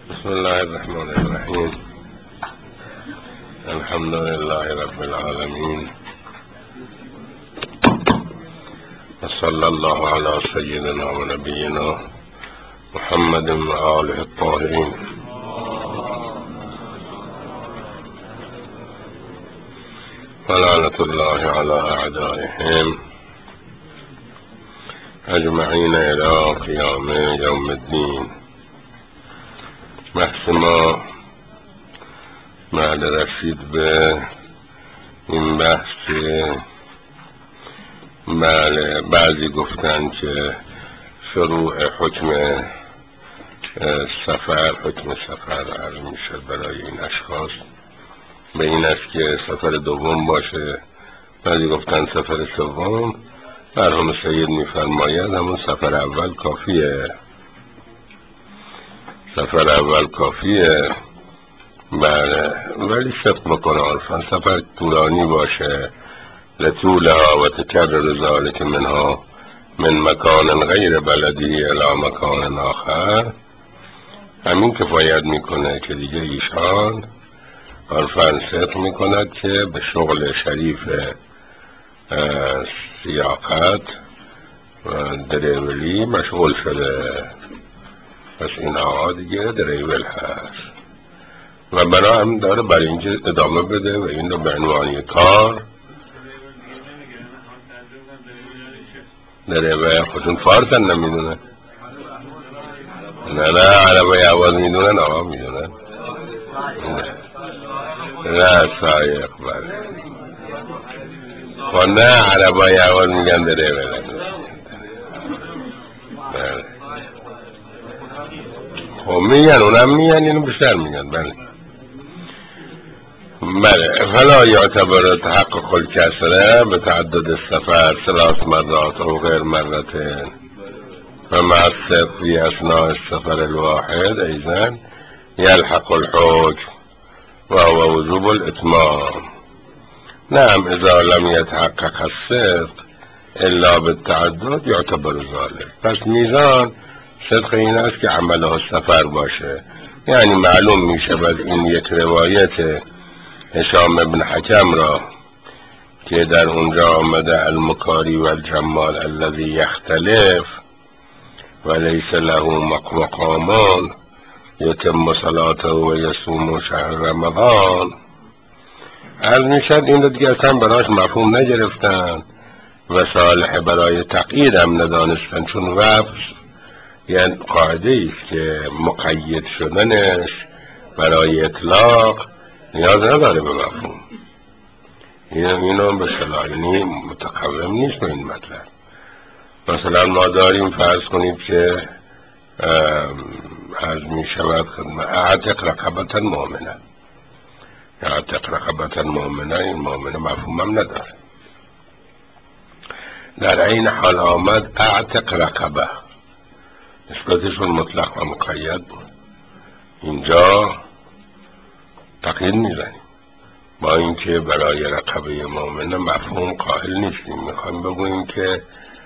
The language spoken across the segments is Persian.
بسم الله الرحمن الرحیم. الحمد لله رب العالمین و صلی الله علی سیدنا و نبینا محمد و آله الطاهرین. و لعنة الله علی اعدائهم اجمعین الی قیام یوم الدین. بحث ما بعد رسید به این بحث که بعضی گفتن که شروع حکم سفر عرض میشه برای این اشخاص به این است که سفر دوم باشه. بعضی گفتن سفر سوم. مرحوم سید میفرماید همون سفر اول کافیه. سفر اول کافیه. بله، ولی صدق بکنه عرفا سفر طولانی باشه لطولها و تکرر ذالک منها من مکان غیر بلدی الی مکان آخر، همین کفایت میکنه که دیگه ایشان عرفا صدق میکند که به شغل شریف سیاقت و دریولی مشغول شده. پس این آقا دیگه دریول هست و بنا هم داره برای اینکه ادامه بده و این رو به عنوان کار دریول. خودشون فارسن نمیدونن؟ نه عربای عوض میدونن. آقا میدونن؟ نه سایق. بله خب نه عربای عوض میگن دریول. بله خب میگن، اونم میگن، اینو بیشتر میگن. بله فلا یعتبر تحقق الکسره به تعدد السفر 3 مرات او غیر مرتين و مع الصدق في اثناء السفر الواحد ایضا یلحق الحکم و هو وجوب الاتمام. نعم اذا لم يتحقق الصدق الا بالتعدد یعتبر ذلك. پس میزان صدق این است که عمله سفر باشه. یعنی معلوم میشه بعد این یک روایت هشام ابن حکم را که در اونجا آمده المکاری و الجمال الذی یختلف و لیس له مقامان یتم صلاته و یصوم شهر رمضان، عرض میشد این رو دیگه اصلا براش مفهوم نگرفتن و صالح برای تقیید هم ندانستن، چون وفظ یعنی قاعده است که مقید شدنش برای اطلاق نیاز نداره به مفهوم. اینو به صلاحی متقوم نیست به این مطلب. مثلا ما داریم فرض کنید که از می شود خدمت اعتق رقبتا مؤمنه. اعتق رقبتا مؤمنه، این مؤمنه مفهوم هم نداره. در این حال آمد اعتق رقبه، نسبتشون مطلق و مقید بود. اینجا تقیید میزنیم با اینکه برای رقبه مؤمنه مفهوم قائل نیستیم. میخوایم بگوییم که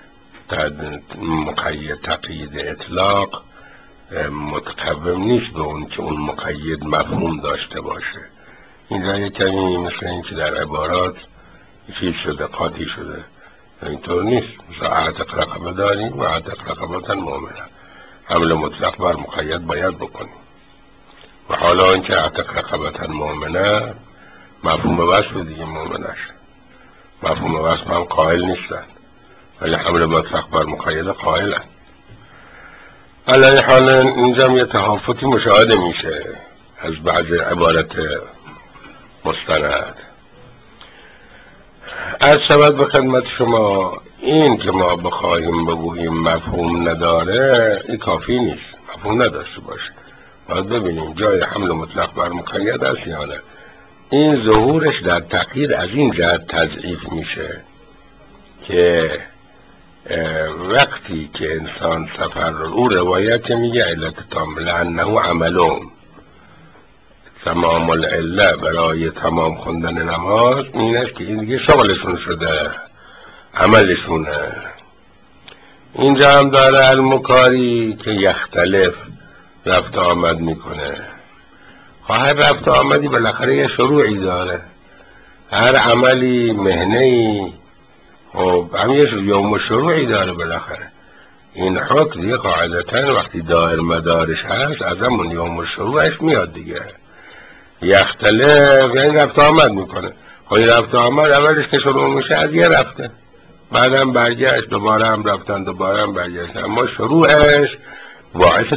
مقید تقیید اطلاق متقوم نیست به اون که اون مقید مفهوم داشته باشه. اینجا یک کمی مثل این که در عبارات چیز شده، قاطی شده. اینطور نیست. مثلا اعتق رقبه داریم و اعتق رقبتا مؤمنه، حمل مطلق بر مقید باید بکنیم. و حالا اینکه اعتق رقبتا مؤمنه مفهوم وصف دیگه مؤمنش، مفهوم وصف هم قائل نیستن ولی حمل مطلق بر مقید قائلن. علی حال اینجا یه تهافتی مشاهده میشه از بعض عبارت مستند. از شود به خدمت شما این که ما بخواهیم بگوییم مفهوم نداره این کافی نیست. مفهوم نداشته باشه باید ببینیم جای حمل مطلق بر مقید است یا نه. این ظهورش در تقیید از این جهت تضعیف میشه که وقتی که انسان سفر رو او روایت میگه علت تام لانه عملون تمام العله برای تمام خوندن نماز این است که این دیگه شغلشون شده، عملشونه. اینجا هم داره المکاری که یختلف رفت آمد میکنه. هر رفت آمدی بالاخره یه شروعی داره، هر عملی مهنه‌ای خب هم یه یوم شروعی داره بالاخره. این حکم دیگه قاعدتا وقتی دائر مدارش هست از همون یوم شروعش میاد دیگه. یختلف یعنی رفت آمد میکنه. خب این رفت آمد اولش که شروع میشه از یه رفته، بعدم برگشت، دوباره هم رفتن، دوباره هم برگشت، اما شروعش باعث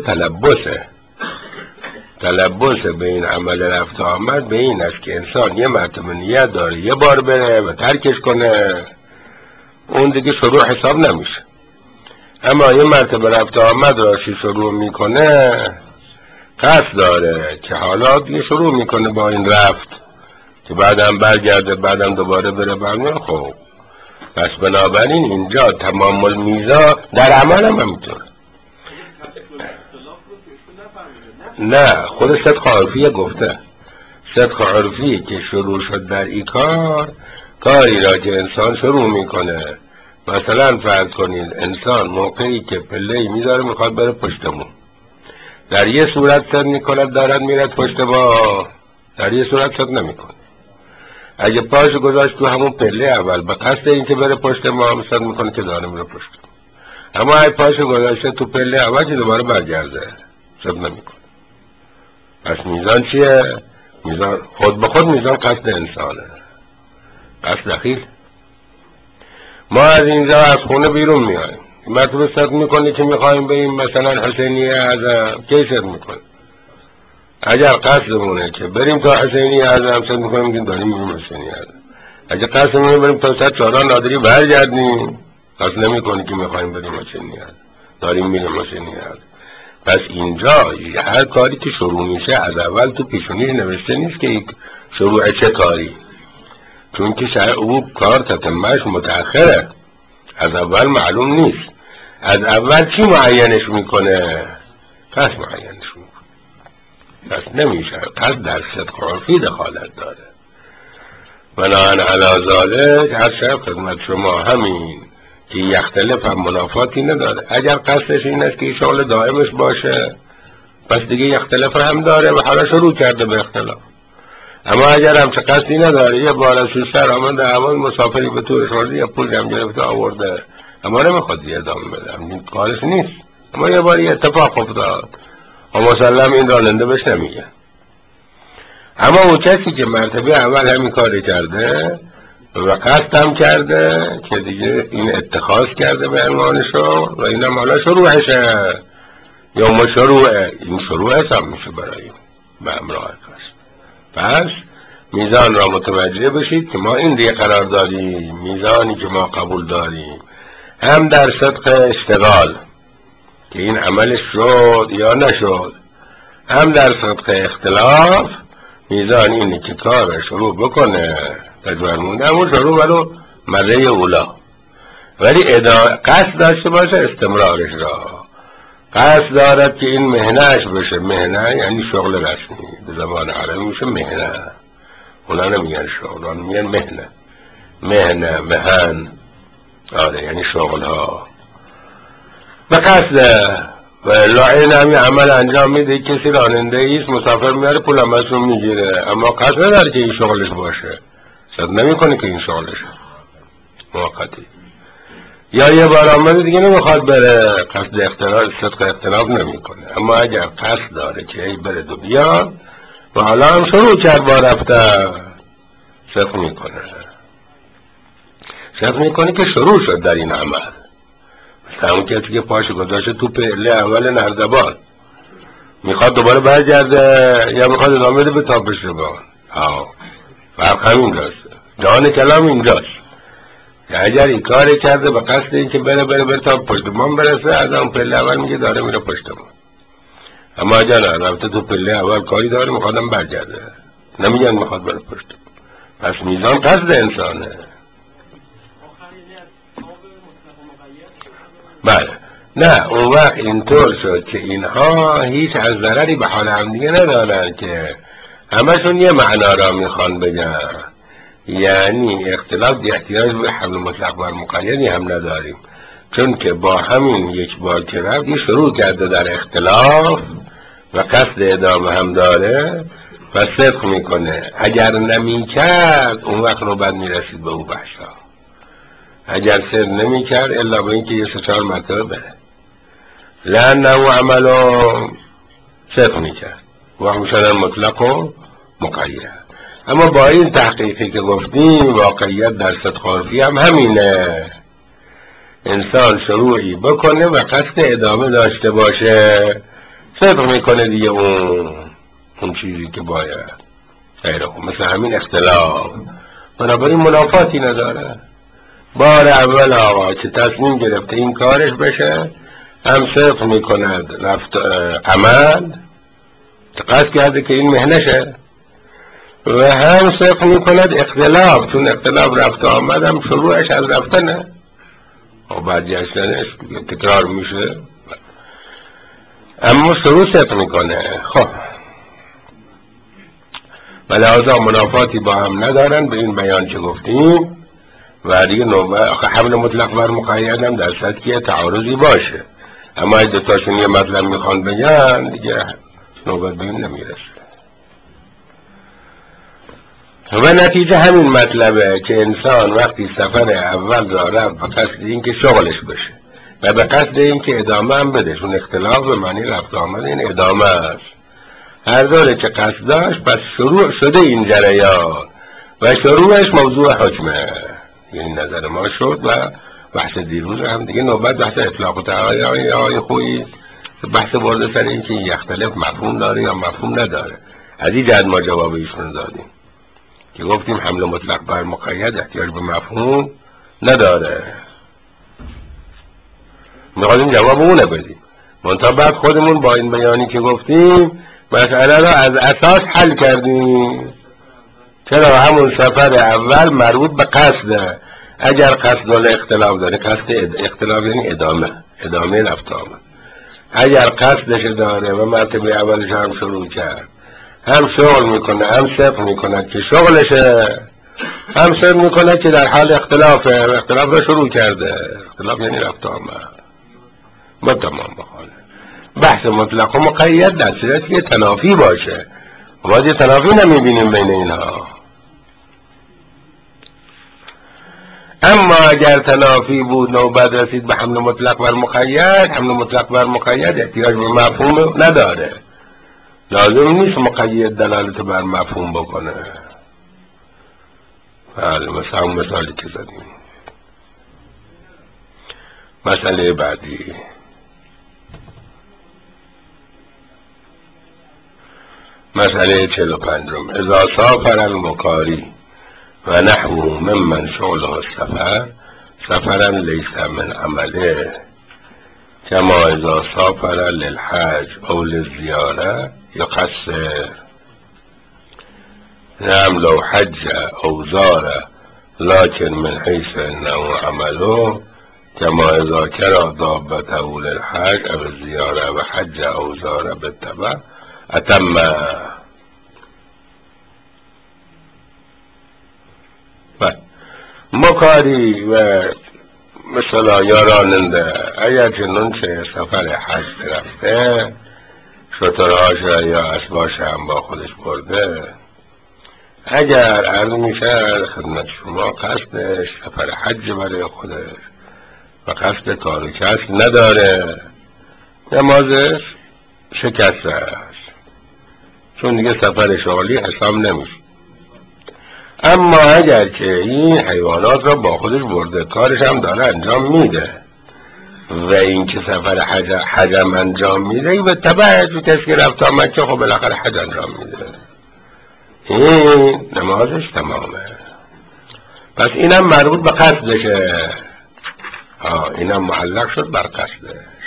تلبس به این عمل رفت آمد به این است که انسان یه مرتبه نیت داره یه بار بره و ترکش کنه، اون دیگه شروع حساب نمیشه. اما یه مرتبه رفت آمد راشی شروع میکنه، قصد داره که حالا دیگه شروع میکنه با این رفت که بعدم برگرده، بعدم دوباره بره برمیاد. خب پس بنابراین اینجا تمام المیزان در عمل هم همینطور. نه، خود صدق عرفی گفته، صدق عرفی که شروع شد در این کاری را که انسان شروع میکنه. مثلا فرض کنید انسان موقعی که پله‌ای میذاره میخواد بره پشتمون، در یه صورت صد میکند دارد میرد پشت با، در یه صورت صد نمیکنه. اگه پاشو گذاشت تو همون پله اول به قصد این که بره پشت ما هم صد میکنه که داره میره پشت. اما اگه پاشو گذاشته تو پله اول که دوباره برگرده صد نمیکنه. پس میزان چیه؟ میزان خود به خود میزان قصد انسانه، قصد دخیل. ما از اینجا از خونه بیرون میایم، مطلب صد میکنه که میخوایم بریم مثلا حسینیه اعظم، کی صد میکنه؟ اگر قصدمونه که بریم تا حسینیه اعظم صد میکنیم که داریم میریم حسینیه اعظم. اگر قصدمونه بریم تا صد چهاران نادری برگردیم، قصد نمیکنه که میخوایم بریم حسینیه اعظم، داریم میریم حسینیه اعظم. پس اینجا هر کاری که شروع میشه از اول تو پیشونیش نوشته نیست که شروع چه کاری، چون که شرع او کار تتمهش متأخره، از اول معلوم نیست. از اول چی معینش میکنه؟ قصد معینش میکنه. پس نمیشه قصد در صدق عرفی دخالت داره. بناهن علی ذالک هر شب خدمت شما همین که یختلف هم منافاتی نداره. اگر قصدش این است که شغل دائمش باشه پس دیگه یختلف هم داره و حالا شروع کرده به اختلاف. اما اگر هم چه قصدی نداره، یه بار از شوشتر آمده اول مسافری به طور شورده یا پول هم گرفته آورده، اما نمیخواد دیگه ادامه بده، این کارش نیست. اما یه باری اتفاق افتاد و مسلم این راننده بهش نمیگه. اما اون کسی که مرتبه اول همین کاری کرده و قصد هم کرده که دیگه این اتخاذ کرده به عنوانشو و اینم حالا شروعشه یا مشروعه، این شروع حساب میشه برای به همراه قصد. پس میزان را متوجه بشید که ما این دیگه قرار داریم، میزانی که ما قبول داریم هم در صدق اشتغال که این عملش شد یا نشد، هم در صدق اختلاف میزان اینه که کار شروع بکنه تجرمونه همون شروع ولو مره اولا، ولی قصد داشته باشه استمرارش را. قصد دارد که این مهنهش بشه، مهنه یعنی شغل رسمی، به زبان عربی میشه مهنه، اونا نمیگن شغل، اونا میگن مهنه، مهن، آره یعنی شغل ها. به قصد و لاعین همی عمل انجام میده، کسی راننده ایست مسافر میاره پول هم ازشون میگیره، اما قصد نداره که این شغلش باشه، صد نمیکنه که این شغلش موقتی. یا یه بار آمده دیگه نمیخواد بره، قصد اختلاف صدق اختلاف نمیکنه. اما اگر قصد داره که ای بره دو بیاد و حالا هم شروع کرد با رفته، صدق میکنه که شروع شد در این عمل. مثلا اون کسی که پاشو گذاشته تو پله اول نردبان میخواد دوباره برگرده یا میخواد ادامه بده به تا پشتبان، فرق همینجاست، جان کلام اینجاست. اگر این کاری کرده به قصد این که بره تا پشتبان برسه، از اون پله اول میگه داره میره پشتبان. اما اگر رفته تو پله اول کاری داره میخوادم برگرده، نمیگن میخواد بره پشتبان. پس میزان قصد انسانه. بله، نه اون وقت اینطور شد که اینها هیچ از ضرری به حال هم دیگه ندارن، که همشون یه معنا را میخوان بگن، یعنی اختلاف دی احتیاج به حمل مطلق بر مقیدی هم نداریم، چون که با همین یک بار که رفت شروع کرده در اختلاف و قصد ادامه هم داره و صدق میکنه. اگر نمی کرد اون وقت نوبت میرسید به او بحثا. اگر صدق نمی کرد الا به اینکه یه 3-4 مرتبه بره لانه عملو صدق میکرد و میشدن مطلق و مقید. اما با این تحقیقی که گفتیم واقعیت در صدق عرفی هم همینه. انسان شروعی بکنه و قصد ادامه داشته باشه صدق میکنه دیگه اون چیزی که باید غیره. مثل همین اختلاف بنابراین منافاتی نداره. بار اول آقا که تصمیم گرفته این کارش بشه هم صدق میکند رفت عمل قصد کرده که این مهنشه و هم صدق میکند اختلاف، چون اختلاف رفت آمد هم شروعش از رفتنه و برگشتنش تکرار میشه اما شروع صدق میکنه. خب و لحاظا منافاتی با هم ندارن به این بیان که گفتیم و دیگه حمل مطلق بر مقید هم در صورتی که تعارضی باشه. اما اگه دوتاشون یه مطلب میخوان بگن دیگه نوبت به این نمیرسه. و نتیجه همین مطلبه که انسان وقتی سفر اول را رفت به قصد این که شغلش بشه و به قصد این که ادامه هم بده، چون اختلاف به معنی رفت آمد این ادامه است، هر دوره که قصد داشت پس شروع شده این جریان و شروعش موضوع حکمه. یعنی نظر ما شد و بحث دیروز هم دیگه نوبت بحث اطلاق و تعالی آقای خویی بحث برده سر این که یختلف مفهوم داره یا مفهوم نداره. از این جهت ما جواب ایشون دادیم که گفتیم حمل مطلق بر مقید احتیاج به مفهوم نداره. میخوایم جواب اونه بدیم منتها بعد خودمون با این بیانی که گفتیم مسئله را از اساس حل کردیم. چرا همون سفر اول مربوط به قصده. اگر قصد اختلاف داره، قصد اختلاف یعنی ادامه رفت آمد، اگر قصدش داره و مرتبه اولش هم شروع کرد هم شغل میکنه هم صدق میکنه که شغلشه، هم صدق میکنه که در حال اختلاف را شروع کرده. اختلاف یعنی رفت آمد با تمام بخواله. بحث مطلق و مقید در صورتی که تنافی باشه باید تنافی نمیبینیم بین اینها. اما اگر تنافی بود نوبت رسید به حمل مطلق بر مقید، حمل مطلق بر مقید احتیاج به مفهوم نداره. لازم نیست مقید دلالت بر مفهوم بکنه. بله مثلا مثالی که زدیم. مسئله بعدی مسئله 45 اذا سافر المکاری و نحوه ممن شغله السفر سفرا لیس من عمله کما اذا سافر للحج او للزیاره یقصر. نعم لو حج او زار لكن من حيث انه عمله كما اذا كرى ضابته للحج او الزياره وحج او زار بالتبع اتم. مکاری و مثلا یاراننده اگر چنون چه سفر حج رفته شترهاش یا اسباش هم با خودش برده، اگر عرض میشه خدمت شما قصدش سفر حج برای خودش و قصد کار و کسب نداره نمازش شکسته است، چون دیگه سفر شغلی حساب نمیشه. اما اگر که این حیوانات را با خودش برده کارش هم داره انجام میده و این که سفر حجم انجام میده به تبع کسی که رفت آمد که خب بالاخره حج انجام میده این نمازش تمامه. پس اینم مربوط به قصدشه. اینم معلق شد بر قصدش.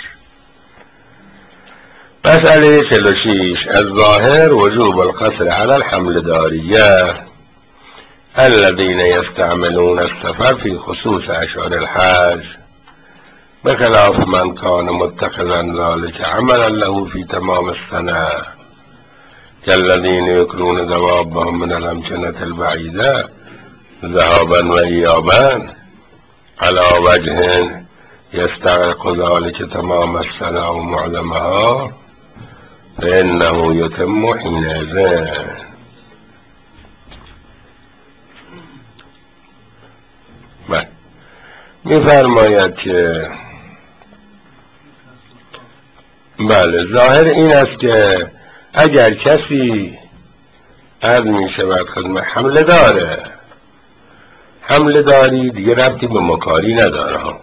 مسئله 46 از ظاهر وجوب القصر على الحمل داریه الذين يستعملون السفر في خصوص اشهر الحج بخلاف من كان متخذا ذلك عملا له في تمام السنة كالذين يكرون دوابهم من الأمكنة البعيدة ذهابا وإيابا على وجه يستغرق ذلك تمام السنة ومعظمها فإنه یتم حینئذ. می‌فرماید که بله ظاهر این است که اگر کسی عرض می شود خدمت حمله داره، حمله داری دیگه ربطی به مکاری نداره.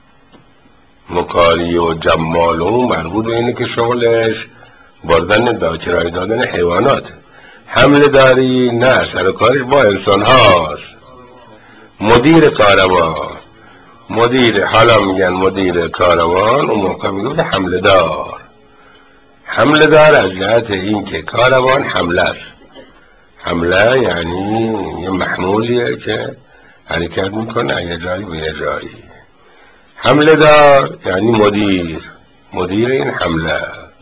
مکاری و جمال و مربوط به اینه که شغلش بردن کرایه دادن حیوانات. حمله داری نه، سر کارش با انسان هاست. مدیر کاروان، حالا میگن مدیر کاروان، اون موقع میگه حمله دار. حمله دار از جهت این که کاروان حمله است. حمله یعنی یه محمولیه که حرکت میکنه یه جایی به یه جایی. حمله دار یعنی مدیر این حمله.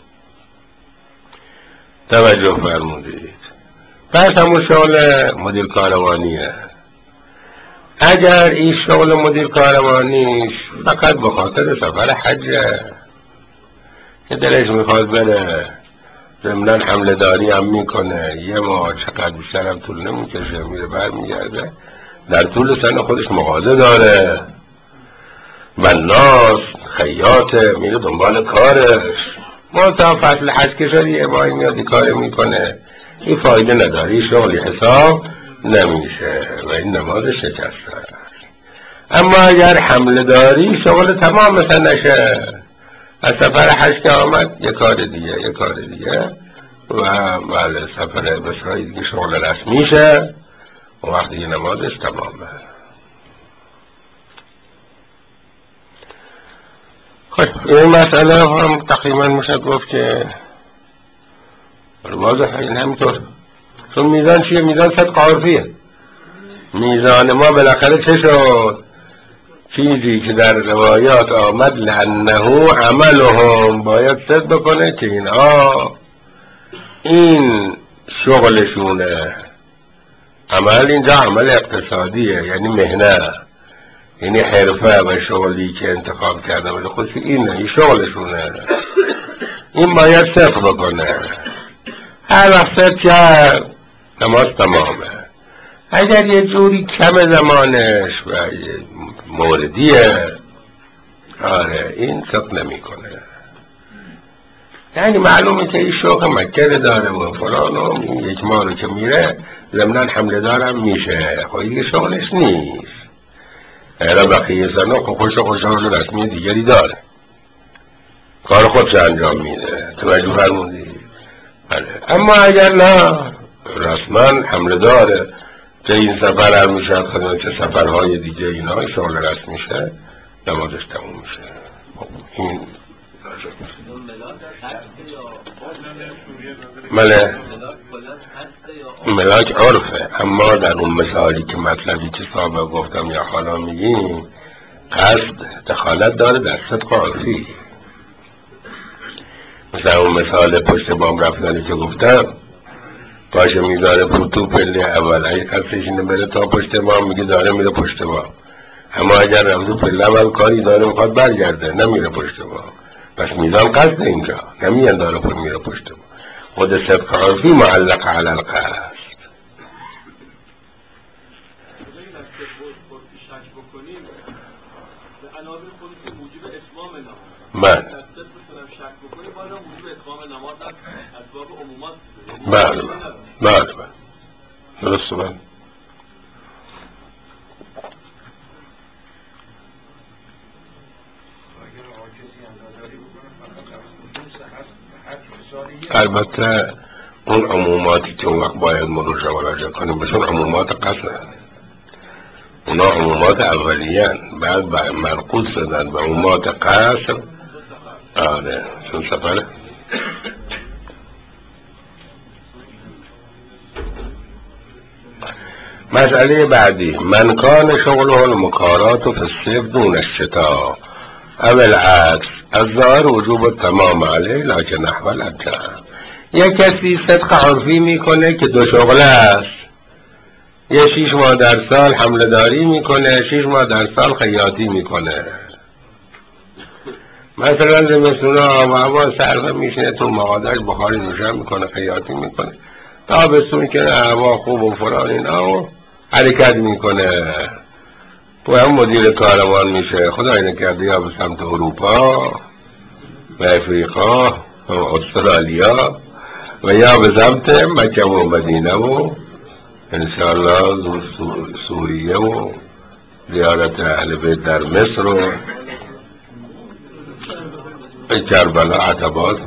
توجه فرمودید. پس همون شغل مدیر کاروانیه. اگر این شغل مدیر کاروانیش فقط به خاطر سفر حجه که دلش میخواد بره، ضمناً حمله داری هم میکنه، یه ماه چقدر بیشتر هم طول نمیکشه، میره برمیگرده، در طول سن خودش مغازه داره، بناس خیاطه، میره دنبال کارش. ما تا فصل حج که شد یه ماهی میاد کار میکنه، این فایده نداری، شغلی حساب نمیشه و این نماز شکسته. اما اگر حمله داری شغل تمام سنشه، از سفر حج که آمد یه کار دیگه و بله سفر بسرایی دیگه شغل رسمیشه و وقتی یه نمازش تمامه. خب این مسئله هم تقریبا میشه گفت که واضحه. این همینطور چون میزان چیه؟ میزان صدق عرفیه. میزان ما بالاخره چه شد؟ چیزی که در روایات آمد لأنه عملهم، باید صدق بکنه که اینها این شغلشونه. عمل اینجا عمل اقتصادیه، یعنی مهنه، یعنی حرفه و شغلی که انتخاب کرده ولی خودش این شغلشونه. این باید صدق بکنه. هر وقت صدق کرد نماز تمامه. اگر یه جوری کم زمانش و موردیه، آره این صدق نمی کنه. یعنی معلومه که این شوق مکه داره و فلان و یک ماه رو که میره ضمناً حمله دارم میشه، خب دیگه شغلش نیست. اینا بقیه زنها خوش رسمی دیگری داره، کار خودش انجام میده. توجه فرمودی؟ بله. اما اگر نه رسما حمله داره که این سفر هم میشه خدمت چه سفرهای دیگه اینا شغل رسم میشه، نمازش تموم میشه. این ملاک عرفه. اما در اون مثالی که مطلبی که سابق گفتم یا حالا میگیم قصد دخالت داره در صدق عرفی. مثلا اون مثال پشت بام رفتنی که گفتم، باشه میذاره تو پله اول، اگه قصدش اینه بره تا پشت بام میگه داره میره پشت بام. اما اگر رفت پله اول کاری داره میخواد برگرده نمیره پشت بام، پس میزان قصد اینجا نمیان داره میره پشت بام. خود صدق عرفی معلق علی القصد. بله درسته. بله البته اون عموماتی که اون وقت باید مراجعه کنیم بهشون عمومات قصد، اونا عمومات اولیه بعد مرقود شدن به عمومات قصد. آره چون سفره. مسئله بعدی، من کان شغله المکارات فی الصیف دون الشتاء او العکس الظاهر وجوب تمام علیه لکن نحو الادله. یک کسی صدق عرفی میکنه که دو شغله است، یه 6 ماه در سال حمله داری میکنه، 6 ماه در سال خیاطی میکنه. مثلا زمستون آب و هوا سرد میشینه تو مغازش، بخاری روشن میکنه، خیاطی میکنه. تابستون که هوا خوب و فلان اینا و حرکت میکنه و هم مدیر کاروان میشه. خدای نکرده یا به سمت اروپا و افریقا و استرالیا و یا به سمت مکه و مدینه و انشاءالله سوریه و زیارت اهل بیت در مصر و کربلا عتبات.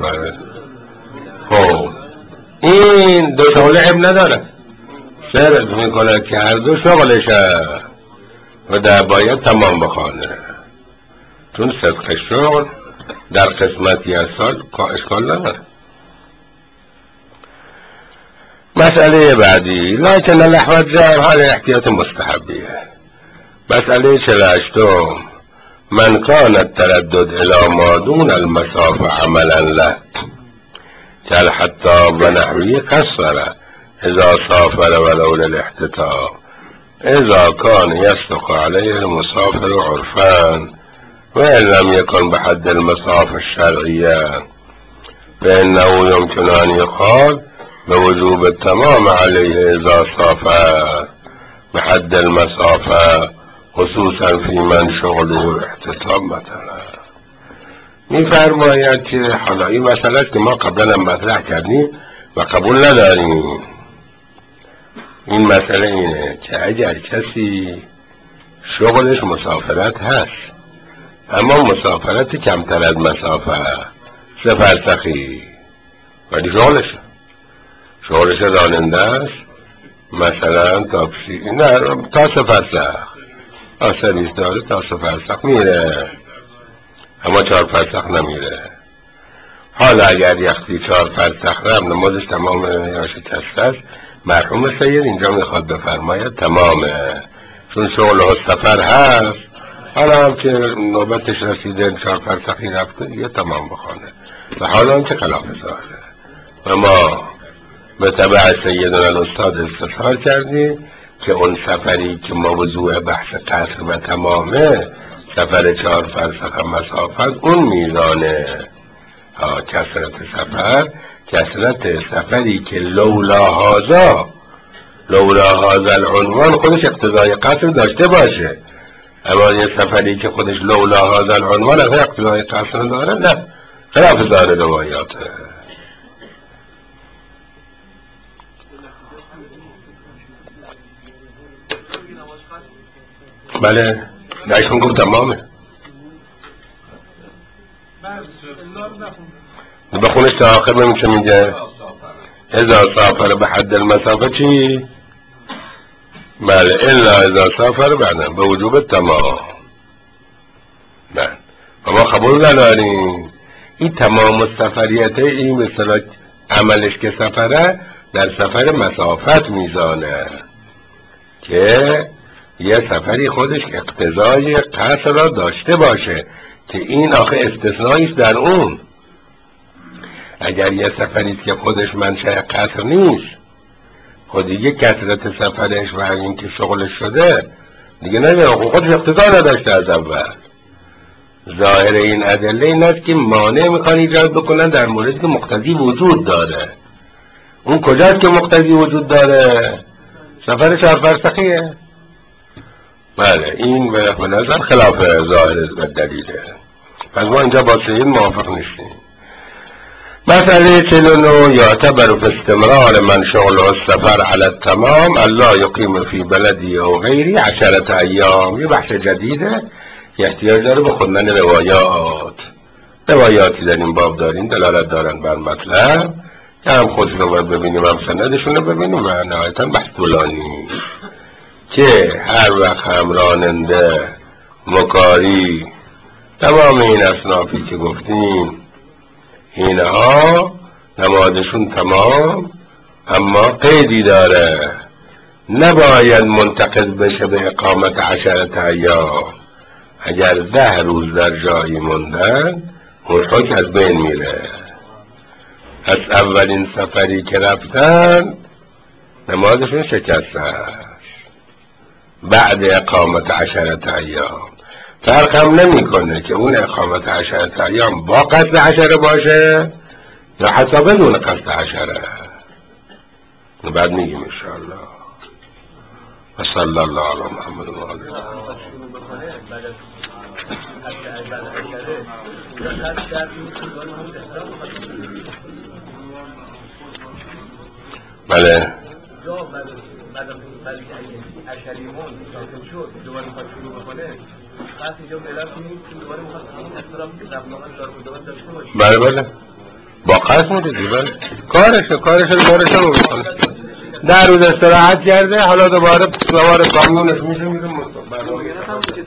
خب این دو شغل عیب نداره، سرت میکنه که هر دو شغلشه و در باید تمام بخوانه، چون صدق شغل در قسمتی از سال اشکال نداره. مسئله بعدی لکن لحو الجار حال احتیاط مستحبیه. مسئله 48 من كان التردد الى ما دون المسافة عملا له كالحطاب ونحوه قصر اذا سافر ولو للاحتطاب اذا كان يصدق عليه المسافر عرفان وإن لم يكن بحد المسافة الشرعية فإنه يمكن أن يقال بوجوب التمام عليه إذا سافر بحد المسافة خصوصا في من شغله احتطاب. مثلا میفرماید که حالا این مسئله که ما قبلا مطرح کردیم و قبول نداریم. این مسئله اینه که اگر کسی شغلش مسافرت هست اما مسافرت کمتر از مسافه 3 فرسخی ولی شغلش راننده است، مثلا تاکسی نه تا 3 فرسخ سرویس داره، تا 3 فرسخ میره اما 4 فرسخ نمیره. حالا اگر یختی 4 فرسخ رم نمازش تمام یا شکسته است، مرحوم سید اینجا میخواد بفرماید تمامه، چون شغل و سفر هست. حالا هم که نوبتش رسیده 4 فرسخی رفته دیگه تمام بخوانه و حالا هم که خلاف ظاهره و ما به تبع سیدنا الاستاد استفسار کردیم که اون سفری که موضوع بحث قصر و تمامه سفر 4 فرسخ مسافت، اون میزانه کثرت سفری که لولا هذا العنوان خودش اقتضای قصر داشته باشه، اما یه سفری که خودش لولا هذا العنوان اصلا اقتضای قصر داره نه، خلاف ظاهر روایاته. بله نشون گفت تمامه، بخونش تا آخر ببین چه میگه. اذا سافر به حد المسافه چی؟ بله الا اذا سافر بعدن به وجوب تمام. بله ما قبول نداریم این تمام السفریته، این مثلا عملش که سفره در سفر مسافت میزانه که یه سفری خودش اقتضای قصر را داشته باشه که این آخه استثنائیست در اون. اگر یه سفریست که خودش منشأ قصر نیست، خود دیگه کثرت سفرش و این که شغلش شده دیگه نمیده، خودش اقتضا نداشته از اول. ظاهر این ادله این است که مانع میخوان ایجاد بکنن در موردی که مقتضی وجود داره. اون کجاست که مقتضی وجود داره؟ سفر 4 فرسخیه. بله این به نظر خلاف ظاهر و دلیله، پس ما اینجا با سید موافق نیستیم. مسئله 49 یعتبر في استمرار من شغله السفر على التمام الله يقيم في بلدی او غیری 10 ایام. یه بحث جدیده که احتیاج داره به خوندن روایاتی در این باب داریم دلالت دارن بر مطلب که هم خودشون رو باید ببینیم هم سندشون رو ببینیم و نهایتا بحث طولانی که هر وقت هم راننده مکاری تمام این اصنافی که گفتیم اینها نمازشون تمام، اما قیدی داره نباید منتقد بشه به اقامت 10 ایام. اگر 10 روز در جایی موندن اون حکم از بین میره. از اولین سفری که رفتن نمازشون شکسته است بعد اقامت 10 ایام. فرق هم نمیکنه که اون اقامت 10 ایام با قصد حشره باشه یا حتی بدون قصد حشره. بعد میگیم انشاءالله. و صلی الله علی محمد و آله. بله بله بله با قصد میدید. بله کارش رو میکنه. در روز استراحت کرده، حالا دوباره سوار کامیونش میشه میره مستقبل